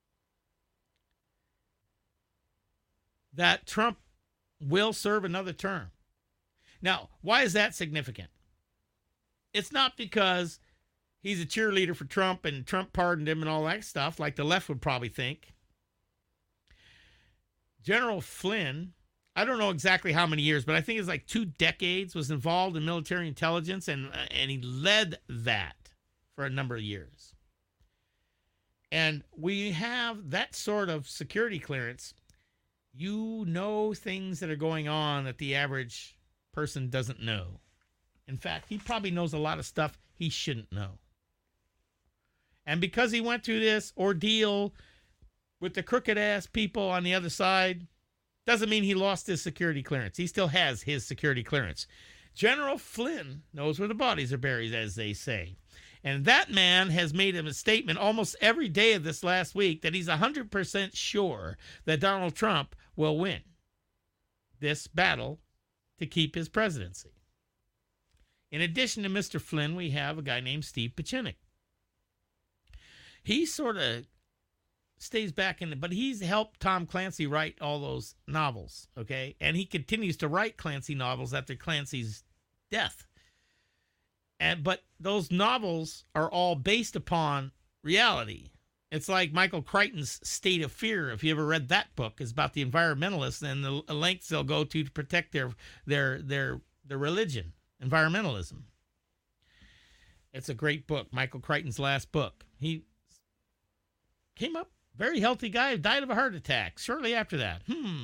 that Trump will serve another term. Now, why is that significant? It's not because he's a cheerleader for Trump and Trump pardoned him and all that stuff, like the left would probably think. General Flynn, I don't know exactly how many years, but I think it's like 2 decades, was involved in military intelligence, and he led that for a number of years. And we have that sort of security clearance. You know things that are going on that the average person doesn't know. In fact, he probably knows a lot of stuff he shouldn't know. And because he went through this ordeal with the crooked-ass people on the other side, doesn't mean he lost his security clearance. He still has his security clearance. General Flynn knows where the bodies are buried, as they say. And that man has made a statement almost every day of this last week that he's 100% sure that Donald Trump will win this battle to keep his presidency. In addition to Mr. Flynn, we have a guy named Steve Pieczenik. He sort of stays back in it, but he's helped Tom Clancy write all those novels, okay? And he continues to write Clancy novels after Clancy's death. But those novels are all based upon reality. It's like Michael Crichton's State of Fear. If you ever read that book, it's about the environmentalists and the lengths they'll go to protect their religion, environmentalism. It's a great book, Michael Crichton's last book. He came up, very healthy guy, died of a heart attack shortly after that.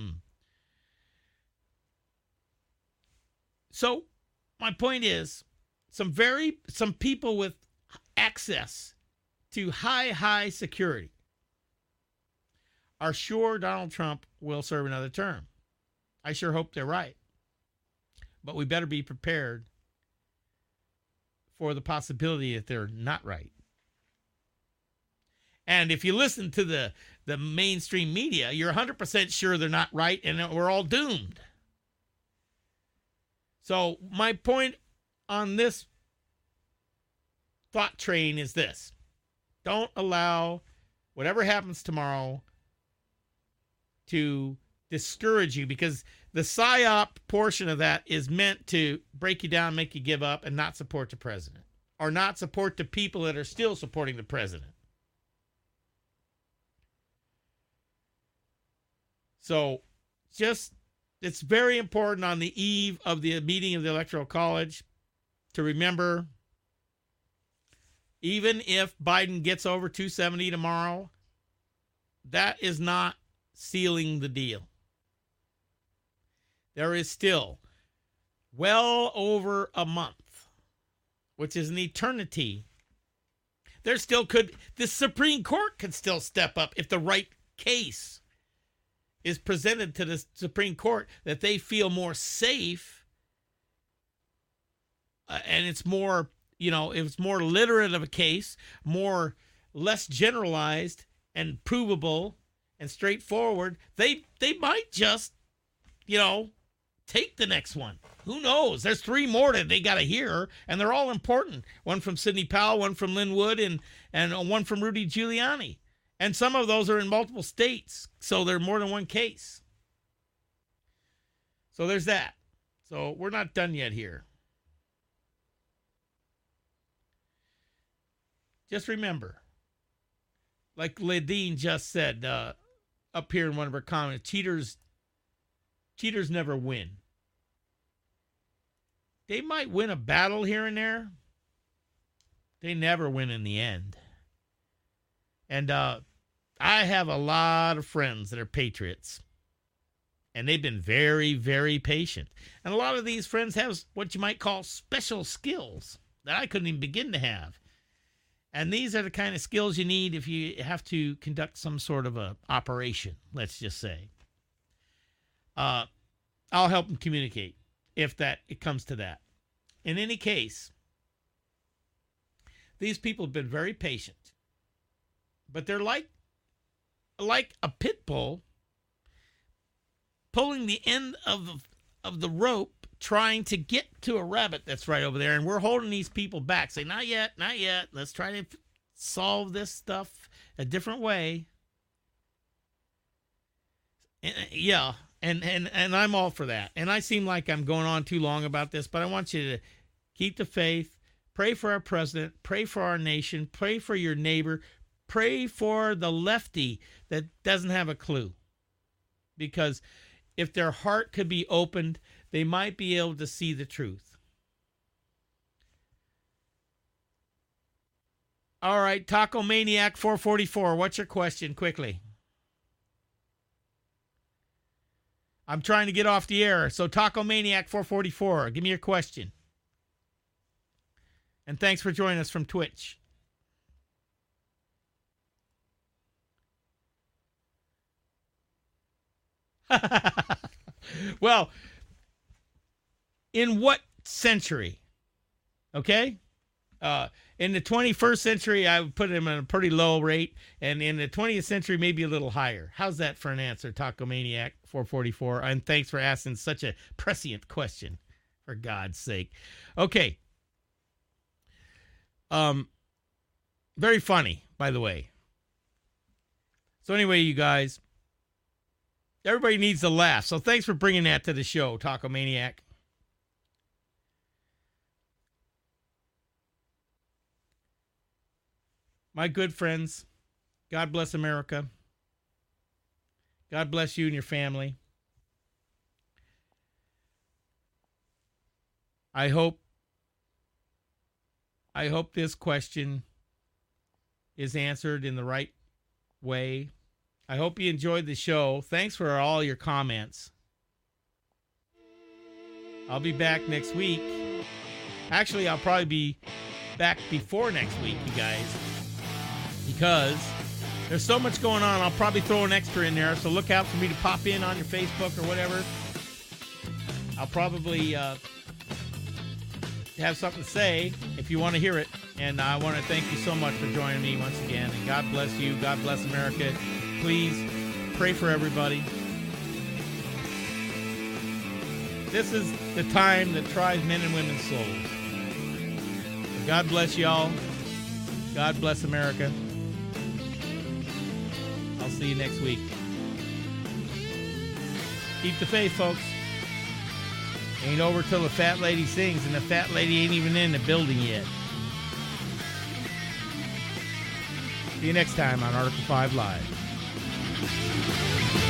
So my point is, some people with access to high security are sure Donald Trump will serve another term. I sure hope they're right. But we better be prepared for the possibility that they're not right. And if you listen to the mainstream media, you're 100% sure they're not right and we're all doomed. So my point on this thought train is this. Don't allow whatever happens tomorrow to discourage you, because the PSYOP portion of that is meant to break you down, make you give up, and not support the president, or not support the people that are still supporting the president. So it's very important on the eve of the meeting of the Electoral College to remember, even if Biden gets over 270 tomorrow, that is not sealing the deal. There is still well over a month, which is an eternity. The Supreme Court could still step up if the right case is presented to the Supreme Court that they feel more safe, and it's more, it's more literate of a case, less generalized and provable and straightforward. They might just, take the next one. Who knows? There's 3 more that they got to hear, and they're all important. One from Sidney Powell, one from Lin Wood, and one from Rudy Giuliani. And some of those are in multiple states, so they're more than one case. So there's that. So we're not done yet here. Just remember, like Ladine just said up here in one of her comments, cheaters never win. They might win a battle here and there. They never win in the end. And I have a lot of friends that are patriots, and they've been very, very patient. And a lot of these friends have what you might call special skills that I couldn't even begin to have. And these are the kind of skills you need if you have to conduct some sort of a operation, let's just say. I'll help them communicate if it comes to that. In any case, these people have been very patient. But they're like a pit bull pulling the end of the rope, trying to get to a rabbit that's right over there, and we're holding these people back. Say, not yet, not yet. Let's try to solve this stuff a different way. Yeah, and I'm all for that. And I seem like I'm going on too long about this, but I want you to keep the faith, pray for our president, pray for our nation, pray for your neighbor, pray for the lefty that doesn't have a clue. Because if their heart could be opened, they might be able to see the truth. All right, Taco Maniac 444, what's your question quickly? I'm trying to get off the air, so Taco Maniac 444, give me your question. And thanks for joining us from Twitch. Well, in what century? Okay? In the 21st century, I would put him at a pretty low rate. And in the 20th century, maybe a little higher. How's that for an answer, Taco Maniac 444? And thanks for asking such a prescient question, for God's sake. Okay. Very funny, by the way. So anyway, you guys, everybody needs to laugh. So thanks for bringing that to the show, Taco Maniac. My good friends, God bless America. God bless you and your family. I hope this question is answered in the right way. I hope you enjoyed the show. Thanks for all your comments. I'll be back next week. Actually, I'll probably be back before next week, you guys, because there's so much going on. I'll probably throw an extra in there, so look out for me to pop in on your Facebook or whatever. I'll probably have something to say if you want to hear it. And I want to thank you so much for joining me once again. And God bless you. God bless America. please pray for everybody. This is the time that tries men and women's souls. God bless y'all. God bless America. I'll see you next week. Keep the faith, folks. Ain't over till the fat lady sings, and the fat lady ain't even in the building yet. See you next time on Article 5 Live.